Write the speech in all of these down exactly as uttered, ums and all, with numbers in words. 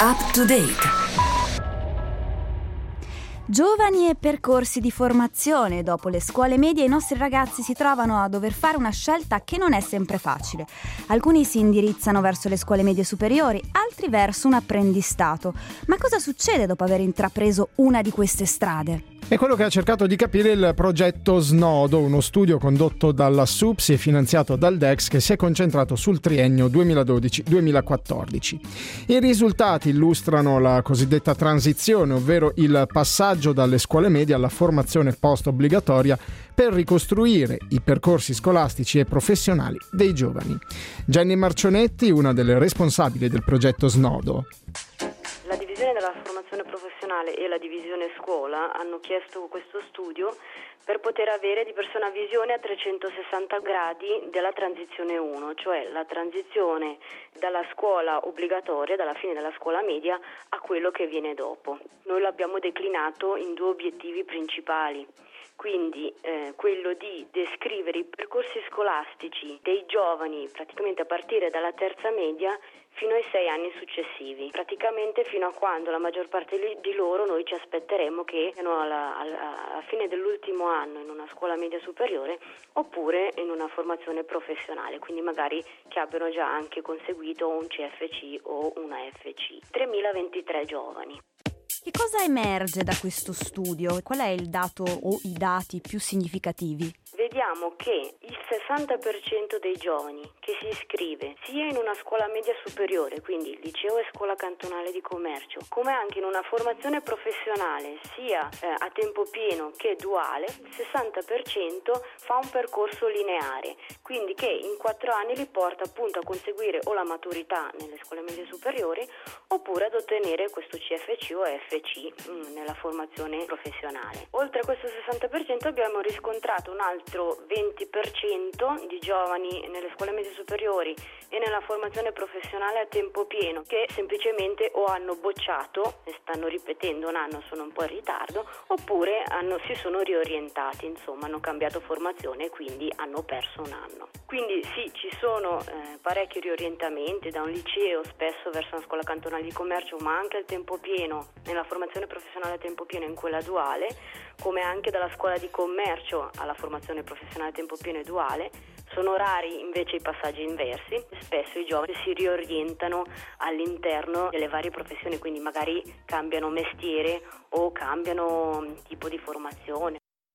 Up to date. Giovani e percorsi di formazione. Dopo le scuole medie i nostri ragazzi si trovano a dover fare una scelta che non è sempre facile. Alcuni si indirizzano verso le scuole medie superiori, altri verso un apprendistato. Ma cosa succede dopo aver intrapreso una di queste strade? È quello che ha cercato di capire il progetto Snodo, uno studio condotto dalla S U P S I e finanziato dal D E X che si è concentrato sul triennio duemiladodici duemilaquattordici. I risultati illustrano la cosiddetta transizione, ovvero il passaggio dalle scuole medie alla formazione post-obbligatoria per ricostruire i percorsi scolastici e professionali dei giovani. Jenny Marcionetti, una delle responsabili del progetto Snodo. La divisione della formazione professionale e la divisione scuola hanno chiesto questo studio per poter avere di persona visione a trecentosessanta gradi della transizione uno, cioè la transizione dalla scuola obbligatoria, dalla fine della scuola media, a quello che viene dopo. Noi l'abbiamo declinato in due obiettivi principali. Quindi eh, quello di descrivere i percorsi scolastici dei giovani praticamente a partire dalla terza media fino ai sei anni successivi, praticamente fino a quando la maggior parte di loro noi ci aspetteremo che siano alla, alla, alla fine dell'ultimo anno in una scuola media superiore oppure in una formazione professionale, quindi magari che abbiano già anche conseguito un C F C o una F C. tremilaventitré giovani. Che cosa emerge da questo studio? Qual è il dato o i dati più significativi? Vediamo che il sessanta per cento dei giovani che si iscrive sia in una scuola media superiore, quindi liceo e scuola cantonale di commercio, come anche in una formazione professionale sia eh, a tempo pieno che duale, il sessanta per cento fa un percorso lineare, quindi che in quattro anni li porta appunto a conseguire o la maturità nelle scuole medie superiori oppure ad ottenere questo C F C o F C mh, nella formazione professionale. Oltre a questo sessanta per cento abbiamo riscontrato un altro venti per cento di giovani nelle scuole medie superiori e nella formazione professionale a tempo pieno che semplicemente o hanno bocciato e stanno ripetendo un anno, sono un po' in ritardo, oppure hanno, si sono riorientati, insomma hanno cambiato formazione e quindi hanno perso un anno. Quindi sì, ci sono eh, parecchi riorientamenti da un liceo spesso verso una scuola cantonale di commercio, ma anche al tempo pieno nella formazione professionale a tempo pieno in quella duale, come anche dalla scuola di commercio alla formazione professionale a tempo pieno e duale. Sono rari invece i passaggi inversi, spesso i giovani si riorientano all'interno delle varie professioni, quindi magari cambiano mestiere o cambiano tipo di formazione.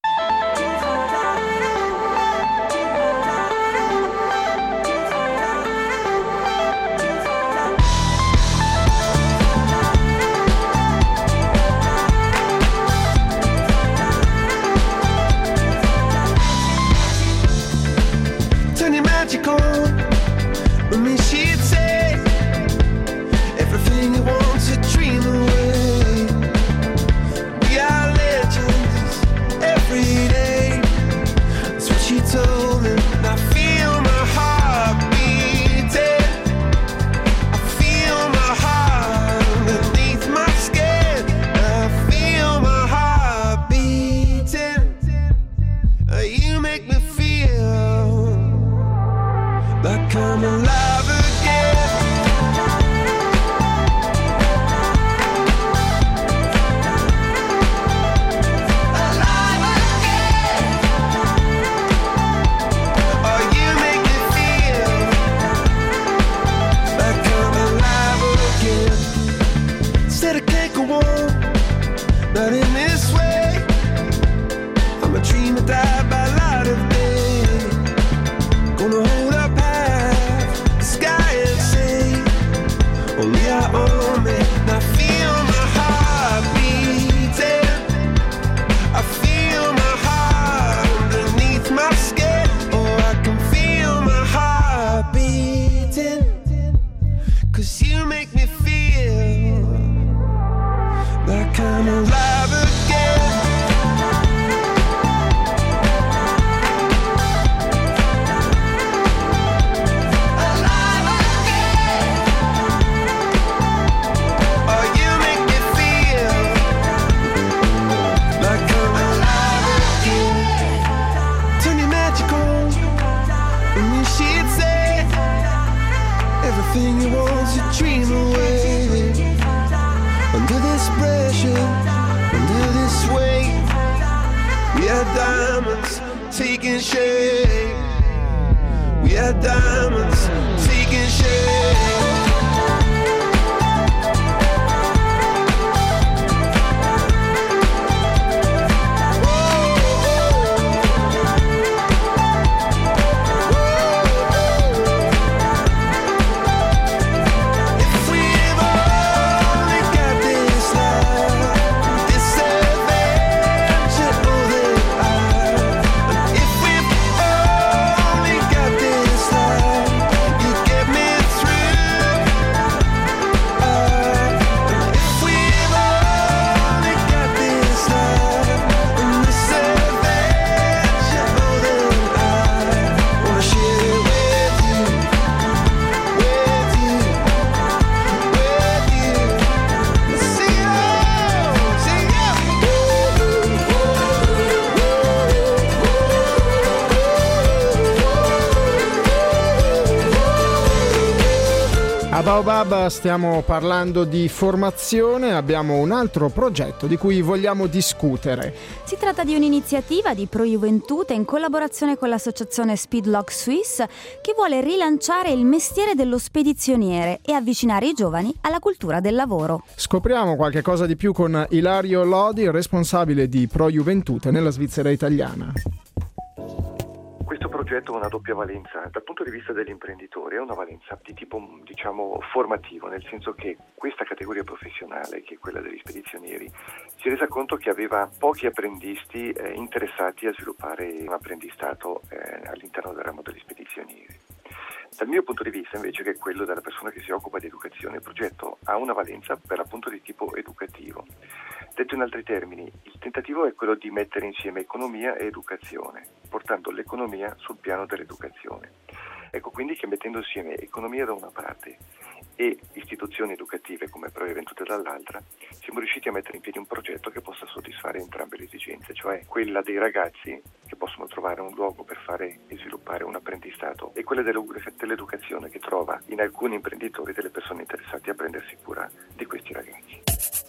With me she'd say everything you want to dream away. We are legends every day. That's what she told me. And I feel my heart beating. I feel my heart underneath my skin. I feel my heart beating. You make me feel like I'm alive again. Alive again. Oh, you make me feel like I'm alive again. Said I can't go on, not in this way. I'm a dreamer, died by light of day. Gonna hold up half the sky and say, only I own me. And I feel my heart beating. I feel my heart underneath my skin. Oh, I can feel my heart beating. Cause you make me feel like I'm alive again. Everything you want to dream away. had diamonds taking shape. We had diamonds taking shape. A Baobab stiamo parlando di formazione, abbiamo un altro progetto di cui vogliamo discutere. Si tratta di un'iniziativa di Pro Juventute in collaborazione con l'associazione Speedlock Suisse che vuole rilanciare il mestiere dello spedizioniere e avvicinare i giovani alla cultura del lavoro. Scopriamo qualche cosa di più con Ilario Lodi, responsabile di Pro Juventute nella Svizzera italiana. Questo progetto ha una doppia valenza. Dal punto di vista degli imprenditori è una valenza di tipo, diciamo, formativo, nel senso che questa categoria professionale, che è quella degli spedizionieri, si è resa conto che aveva pochi apprendisti eh, interessati a sviluppare un apprendistato eh, all'interno del ramo degli spedizionieri. Dal mio punto di vista invece, che è quello della persona che si occupa di educazione, il progetto ha una valenza per l'appunto di tipo educativo. Detto in altri termini, il tentativo è quello di mettere insieme economia e educazione, portando l'economia sul piano dell'educazione. Ecco quindi che mettendo insieme economia da una parte e istituzioni educative come Pro Juventute dall'altra, siamo riusciti a mettere in piedi un progetto che possa soddisfare entrambe le esigenze, cioè quella dei ragazzi che possono trovare un luogo per fare e sviluppare un apprendistato e quella dell'educazione che trova in alcuni imprenditori delle persone interessate a prendersi cura di questi ragazzi.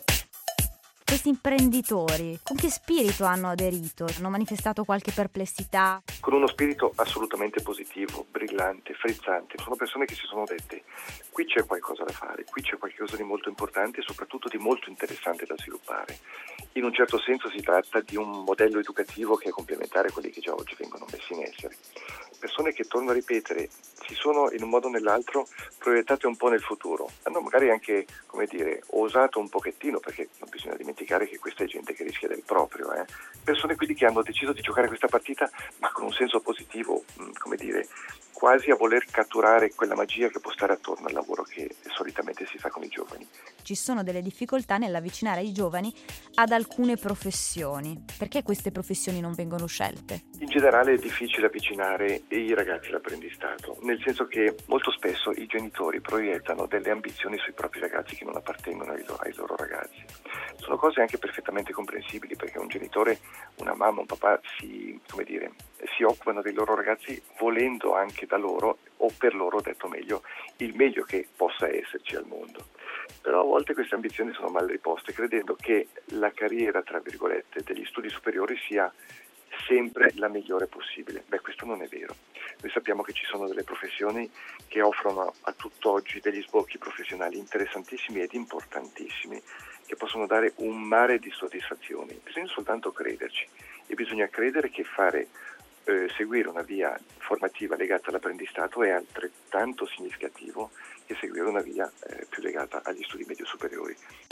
Questi imprenditori, con che spirito hanno aderito? Hanno manifestato qualche perplessità? Con uno spirito assolutamente positivo, brillante, frizzante. Sono persone che si sono dette: qui c'è qualcosa da fare, qui c'è qualcosa di molto importante e soprattutto di molto interessante da sviluppare. In un certo senso si tratta di un modello educativo che è complementare a quelli che già oggi vengono messi in essere. Persone che, torno a ripetere, si sono in un modo o nell'altro proiettate un po' nel futuro. Hanno magari anche, come dire, osato un pochettino, perché non bisogna dimenticare che questa è gente che rischia del proprio. Eh. Persone quindi che hanno deciso di giocare questa partita, ma con un senso positivo, come dire, quasi a voler catturare quella magia che può stare attorno al lavoro che solitamente si fa con i giovani. Ci sono delle difficoltà nell'avvicinare i giovani ad alcune professioni. Perché queste professioni non vengono scelte? In generale è difficile avvicinare i ragazzi all'apprendistato, nel senso che molto spesso i genitori proiettano delle ambizioni sui propri ragazzi che non appartengono ai loro, ai loro ragazzi. Sono cose anche perfettamente comprensibili, perché un genitore, una mamma, un papà si, come dire, si occupano dei loro ragazzi volendo anche da loro, o per loro, detto meglio, il meglio che possa esserci al mondo. Però a volte queste ambizioni sono mal riposte, credendo che la carriera, tra virgolette, degli studi superiori sia sempre la migliore possibile. Beh, questo non è vero. Noi sappiamo che ci sono delle professioni che offrono a tutt'oggi degli sbocchi professionali interessantissimi ed importantissimi, che possono dare un mare di soddisfazioni. Bisogna soltanto crederci, e bisogna credere che fare eh, seguire una via formativa legata all'apprendistato è altrettanto significativo che seguire una via eh, più legata agli studi medio superiori.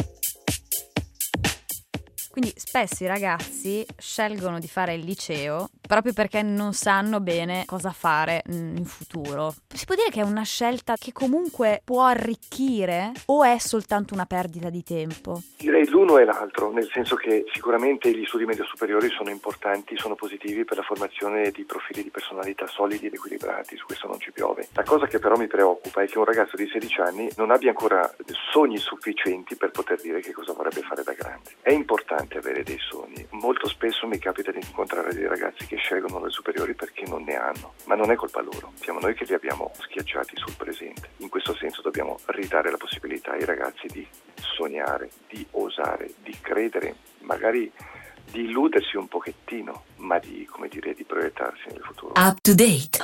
Quindi spesso i ragazzi scelgono di fare il liceo proprio perché non sanno bene cosa fare in futuro. Si può dire che è una scelta che comunque può arricchire o è soltanto una perdita di tempo? Direi l'uno e l'altro, nel senso che sicuramente gli studi medio superiori sono importanti, sono positivi per la formazione di profili di personalità solidi ed equilibrati, su questo non ci piove. La cosa che però mi preoccupa è che un ragazzo di sedici anni non abbia ancora sogni sufficienti per poter dire che cosa vorrebbe fare da grande. È importante avere dei sogni. Molto spesso mi capita di incontrare dei ragazzi che scelgono le superiori perché non ne hanno, ma non è colpa loro, siamo noi che li abbiamo schiacciati sul presente. In questo senso dobbiamo ridare la possibilità ai ragazzi di sognare, di osare, di credere, magari di illudersi un pochettino, ma di, come dire, di proiettarsi nel futuro. Up to date.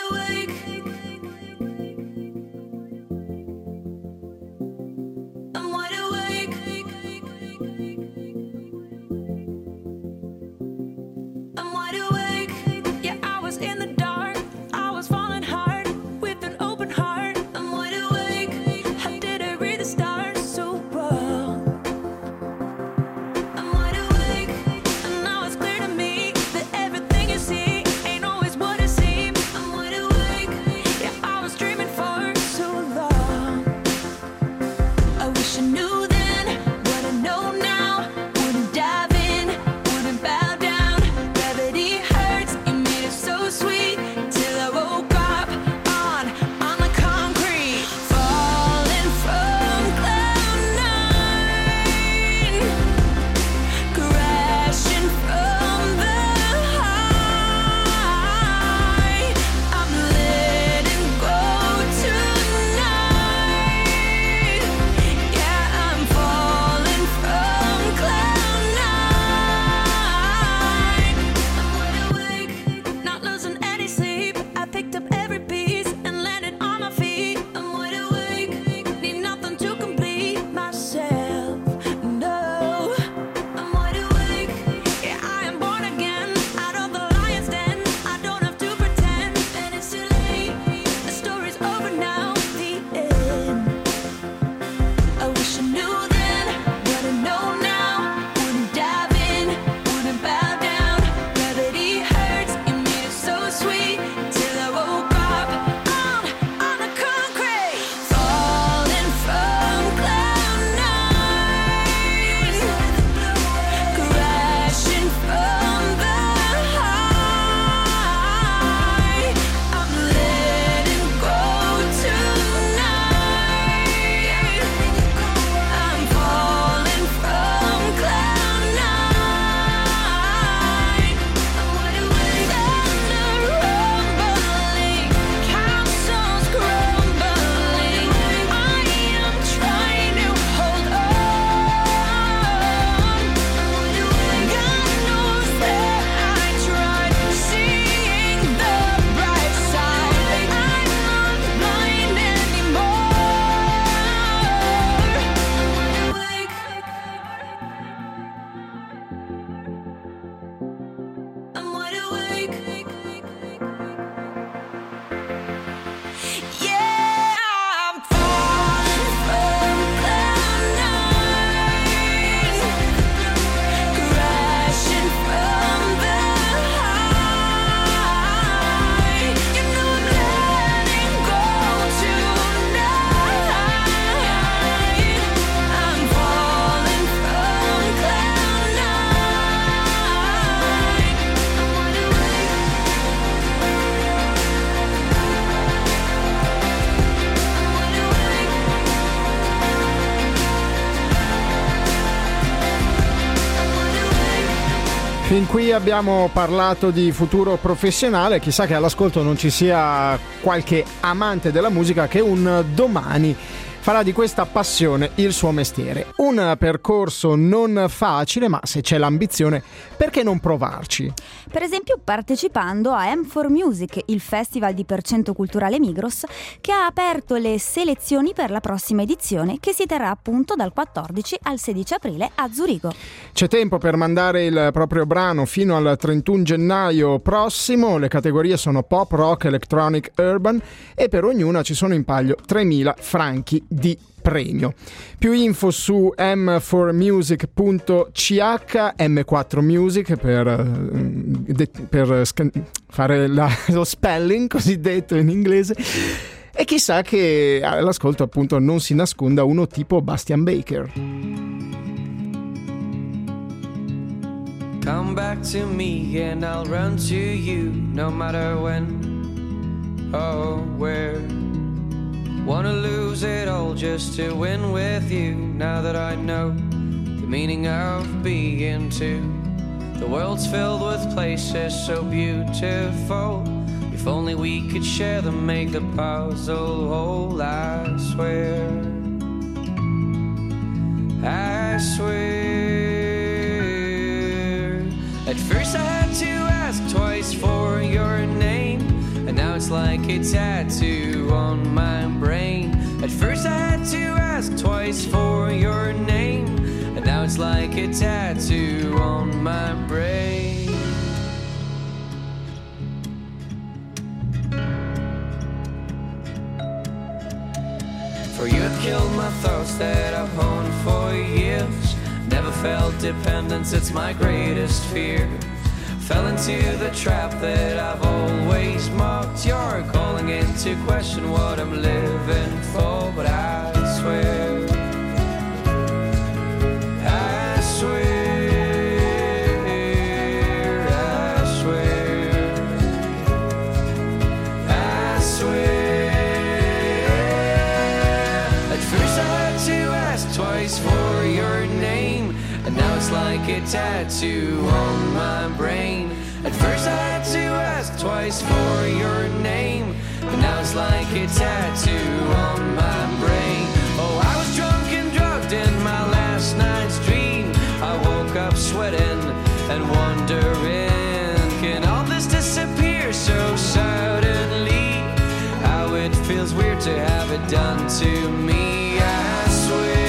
Fin qui abbiamo parlato di futuro professionale, chissà che all'ascolto non ci sia qualche amante della musica che un domani farà di questa passione il suo mestiere. Un percorso non facile, ma se c'è l'ambizione, perché non provarci? Per esempio partecipando a M for Music, il festival di Percento Culturale Migros, che ha aperto le selezioni per la prossima edizione, che si terrà appunto dal quattordici al sedici aprile a Zurigo. C'è tempo per mandare il proprio brano fino al trentuno gennaio prossimo. Le categorie sono pop, rock, electronic, urban e per ognuna ci sono in palio tremila franchi di premio. Più info su m four music punto c h, M quattro Music per, per fare la, lo spelling cosiddetto in inglese. E chissà che all'ascolto appunto non si nasconda uno tipo Bastian Baker. Come back to me and I'll run to you no matter when or where. Wanna lose it all just to win with you. Now that I know the meaning of being two. The world's filled with places so beautiful. If only we could share them, make the puzzle whole. I swear, I swear a tattoo on my brain. At first I had to ask twice for your name, and now it's like a tattoo on my brain. For you have killed my thoughts that I've honed for years. Never felt dependence, it's my greatest fear. Fell into the trap that I've always mocked. You're calling into question what I'm living for, but I swear, I swear, I swear, I swear. At first I had to ask twice for your name, and now it's like a tattoo on my brain. At first I had to ask twice for your name, but now it's like a tattoo on my brain. Oh, I was drunk and drugged in my last night's dream. I woke up sweating and wondering, can all this disappear so suddenly? How it feels weird to have it done to me. I swear,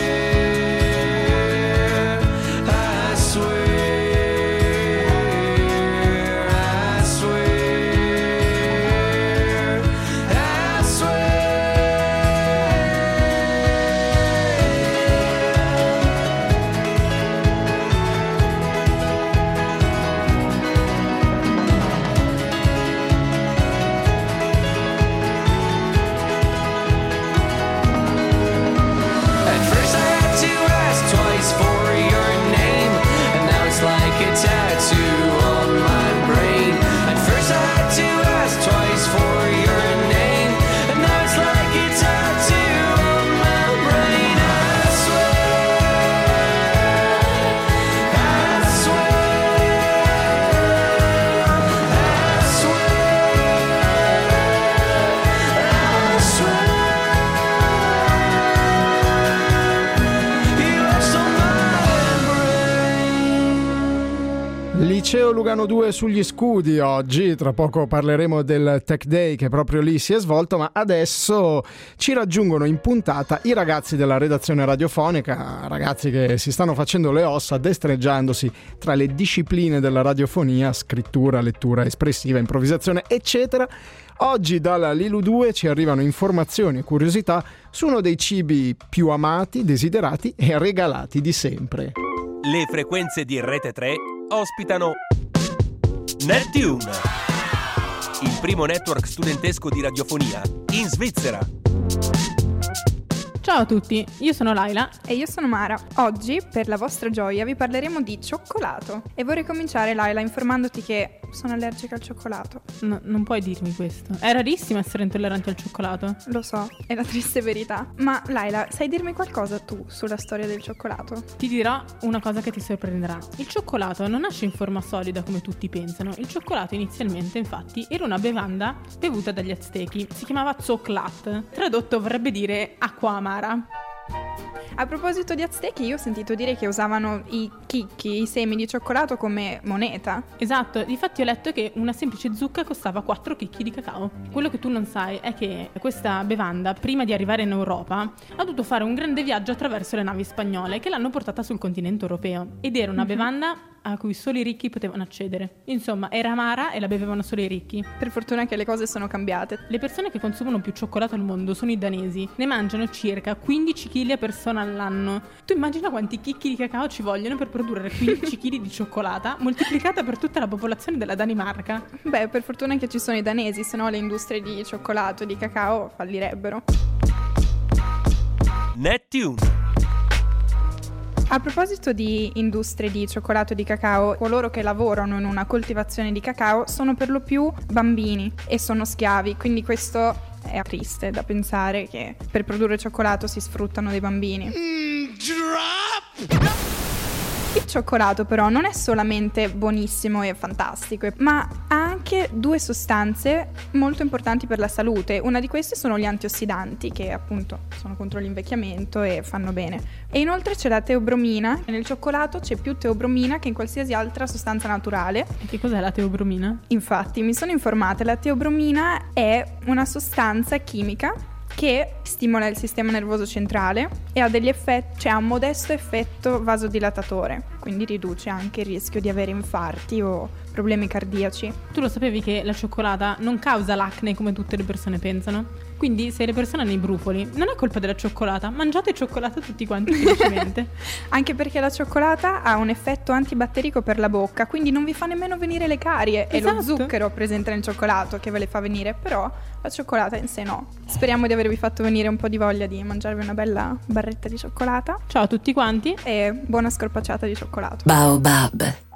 I swear, I swear, I Liceo Lugano due sugli scudi oggi, tra poco parleremo del Tech Day che proprio lì si è svolto, ma adesso ci raggiungono in puntata i ragazzi della redazione radiofonica, ragazzi che si stanno facendo le ossa destreggiandosi tra le discipline della radiofonia, scrittura, lettura espressiva, improvvisazione eccetera. Oggi dalla Lilu due ci arrivano informazioni e curiosità su uno dei cibi più amati, desiderati e regalati di sempre. Le frequenze di Rete tre ospitano Neptune, il primo network studentesco di radiofonia in Svizzera. Ciao a tutti, io sono Laila e io sono Mara. Oggi, per la vostra gioia, vi parleremo di cioccolato. E vorrei cominciare, Laila, informandoti che sono allergica al cioccolato. No, non puoi dirmi questo. È rarissimo essere intolleranti al cioccolato. Lo so, è la triste verità. Ma, Laila, sai dirmi qualcosa tu sulla storia del cioccolato? Ti dirò una cosa che ti sorprenderà. Il cioccolato non nasce in forma solida come tutti pensano. Il cioccolato inizialmente, infatti, era una bevanda bevuta dagli Aztechi. Si chiamava Zoclat. Tradotto vorrebbe dire acqua amara. A proposito di Aztechi, io ho sentito dire che usavano i chicchi, i semi di cioccolato come moneta. Esatto, difatti ho letto che una semplice zucca costava quattro chicchi di cacao. Quello che tu non sai è che questa bevanda, prima di arrivare in Europa, ha dovuto fare un grande viaggio attraverso le navi spagnole che l'hanno portata sul continente europeo. Ed era una mm-hmm. bevanda a cui solo i ricchi potevano accedere. Insomma, era amara e la bevevano solo i ricchi. Per fortuna che le cose sono cambiate. Le persone che consumano più cioccolato al mondo sono i danesi. Ne mangiano circa quindici chili a persona all'anno. Tu immagina quanti chicchi di cacao ci vogliono per produrre quindici chili di cioccolata moltiplicata per tutta la popolazione della Danimarca. Beh, per fortuna che ci sono i danesi, sennò le industrie di cioccolato e di cacao fallirebbero. Neptune. A proposito di industrie di cioccolato e di cacao, coloro che lavorano in una coltivazione di cacao sono per lo più bambini e sono schiavi, quindi questo è triste da pensare che per produrre cioccolato si sfruttano dei bambini. Mm, drop! Il cioccolato però non è solamente buonissimo e fantastico, ma ha anche due sostanze molto importanti per la salute. Una di queste sono gli antiossidanti, che appunto sono contro l'invecchiamento e fanno bene. E inoltre c'è la teobromina. Nel cioccolato c'è più teobromina che in qualsiasi altra sostanza naturale. E che cos'è la teobromina? Infatti, mi sono informata, la teobromina è una sostanza chimica che stimola il sistema nervoso centrale e ha degli effetti, cioè ha un modesto effetto vasodilatatore, quindi riduce anche il rischio di avere infarti o problemi cardiaci. Tu lo sapevi che la cioccolata non causa l'acne come tutte le persone pensano? Quindi se le persone hanno i brufoli, non è colpa della cioccolata, mangiate cioccolata tutti quanti felicemente. Anche perché la cioccolata ha un effetto antibatterico per la bocca, quindi non vi fa nemmeno venire le carie. Esatto. È lo zucchero presente nel cioccolato che ve le fa venire, però la cioccolata in sé no. Speriamo di avervi fatto venire un po' di voglia di mangiarvi una bella barretta di cioccolata. Ciao a tutti quanti e buona scorpacciata di cioccolato. Baobab.